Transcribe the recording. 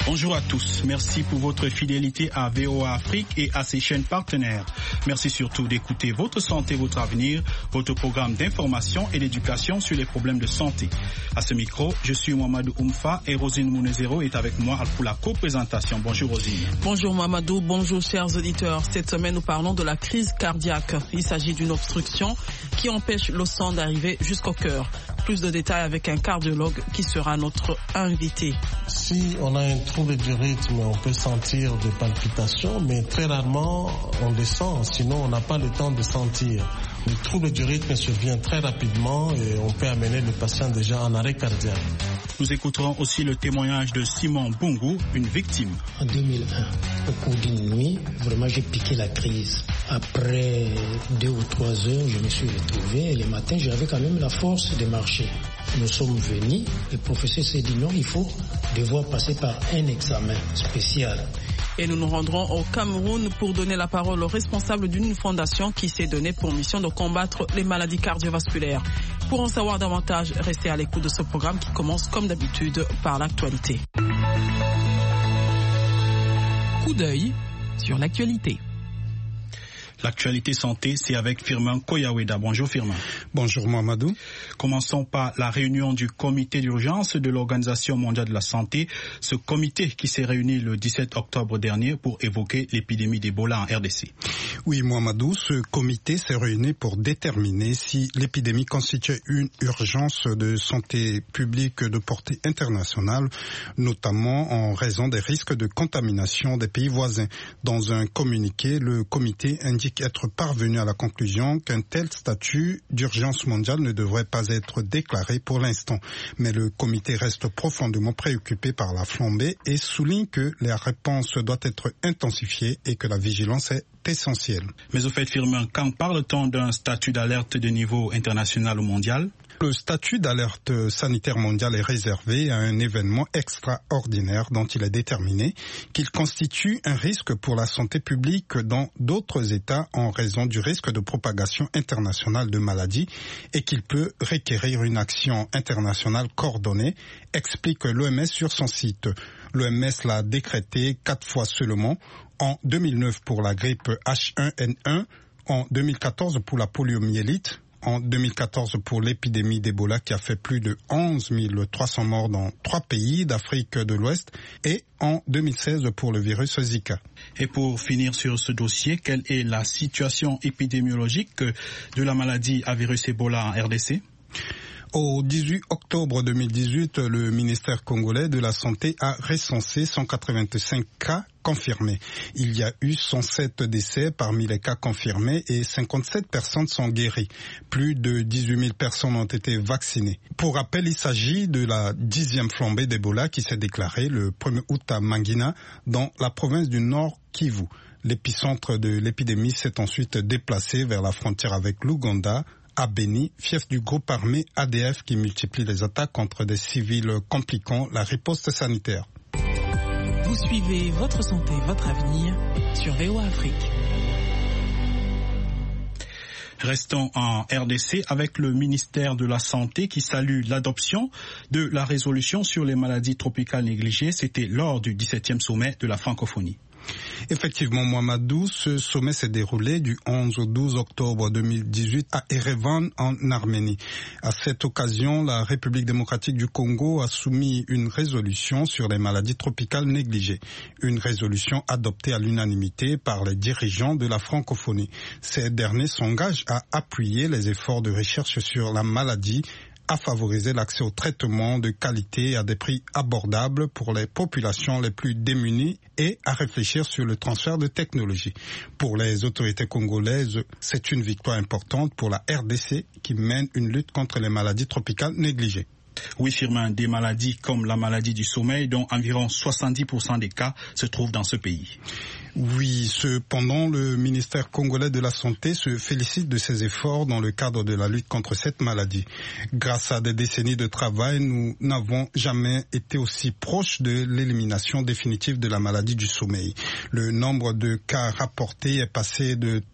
Bonjour à tous. Merci pour votre fidélité à VOA Afrique et à ses chaînes partenaires. Merci surtout d'écouter Votre Santé, Votre Avenir, votre programme d'information et d'éducation sur les problèmes de santé. À ce micro, je suis Mohamedou Oumfa et Rosine Mounezero est avec moi pour la co-présentation. Bonjour Rosine. Bonjour Mohamedou, bonjour chers auditeurs. Cette semaine, nous parlons de la crise cardiaque. Il s'agit d'une obstruction qui empêche le sang d'arriver jusqu'au cœur. Plus de détails avec un cardiologue qui sera notre invité. Si on a un trouble du rythme, on peut sentir des palpitations, mais très rarement on les sent, sinon on n'a pas le temps de sentir. Le trouble du rythme survient très rapidement et on peut amener le patient déjà en arrêt cardiaque. Nous écouterons aussi le témoignage de Simon Bungu, une victime. En 2001, au cours d'une nuit, vraiment j'ai piqué la crise. Après 2 ou 3 heures, je me suis retrouvé et le matin, j'avais quand même la force de marcher. Nous sommes venus, le professeur s'est dit non, il faut devoir passer par un examen spécial. Et nous nous rendrons au Cameroun pour donner la parole aux responsables d'une fondation qui s'est donnée pour mission de combattre les maladies cardiovasculaires. Pour en savoir davantage, restez à l'écoute de ce programme qui commence comme d'habitude par l'actualité. Coup d'œil sur l'actualité. L'actualité santé, c'est avec Firmin Koyaweda. Bonjour Firmin. Bonjour Mohamedou. Commençons par la réunion du comité d'urgence de l'Organisation mondiale de la santé. Ce comité qui s'est réuni le 17 octobre dernier pour évoquer l'épidémie d'Ebola en RDC. Oui Mohamedou, ce comité s'est réuni pour déterminer si l'épidémie constituait une urgence de santé publique de portée internationale, notamment en raison des risques de contamination des pays voisins. Dans un communiqué, le comité indique être parvenu à la conclusion qu'un tel statut d'urgence mondiale ne devrait pas être déclaré pour l'instant. Mais le comité reste profondément préoccupé par la flambée et souligne que la réponse doit être intensifiée et que la vigilance est essentielle. Mais au fait, Firmin, quand parle-t-on d'un statut d'alerte de niveau international ou mondial ? Le statut d'alerte sanitaire mondiale est réservé à un événement extraordinaire dont il est déterminé qu'il constitue un risque pour la santé publique dans d'autres États en raison du risque de propagation internationale de maladies et qu'il peut requérir une action internationale coordonnée, explique l'OMS sur son site. L'OMS l'a décrété 4 fois seulement, en 2009 pour la grippe H1N1, en 2014 pour la poliomyélite, en 2014 pour l'épidémie d'Ebola qui a fait plus de 11 300 morts dans 3 pays d'Afrique de l'Ouest et en 2016 pour le virus Zika. Et pour finir sur ce dossier, quelle est la situation épidémiologique de la maladie à virus Ebola en RDC ? Au 18 octobre 2018, le ministère congolais de la Santé a recensé 185 cas confirmés. Il y a eu 107 décès parmi les cas confirmés et 57 personnes sont guéries. Plus de 18 000 personnes ont été vaccinées. Pour rappel, il s'agit de la 10e flambée d'Ebola qui s'est déclarée le 1er août à Mangina, dans la province du Nord Kivu. L'épicentre de l'épidémie s'est ensuite déplacé vers la frontière avec l'Ouganda, à Beni, fief du groupe armé ADF qui multiplie les attaques contre des civils compliquant la riposte sanitaire. Vous suivez Votre Santé, Votre Avenir sur VOA Afrique. Restons en RDC avec le ministère de la Santé qui salue l'adoption de la résolution sur les maladies tropicales négligées. C'était lors du 17e sommet de la francophonie. Effectivement, Mohamedou, ce sommet s'est déroulé du 11 au 12 octobre 2018 à Erevan, en Arménie. À cette occasion, la République démocratique du Congo a soumis une résolution sur les maladies tropicales négligées. Une résolution adoptée à l'unanimité par les dirigeants de la francophonie. Ces derniers s'engagent à appuyer les efforts de recherche sur la maladie, à favoriser l'accès au traitement de qualité à des prix abordables pour les populations les plus démunies et à réfléchir sur le transfert de technologies. Pour les autorités congolaises, c'est une victoire importante pour la RDC qui mène une lutte contre les maladies tropicales négligées. Oui, Firmin, des maladies comme la maladie du sommeil, dont environ 70% des cas se trouvent dans ce pays. Oui, cependant, le ministère congolais de la Santé se félicite de ses efforts dans le cadre de la lutte contre cette maladie. Grâce à des décennies de travail, nous n'avons jamais été aussi proches de l'élimination définitive de la maladie du sommeil. Le nombre de cas rapportés est passé de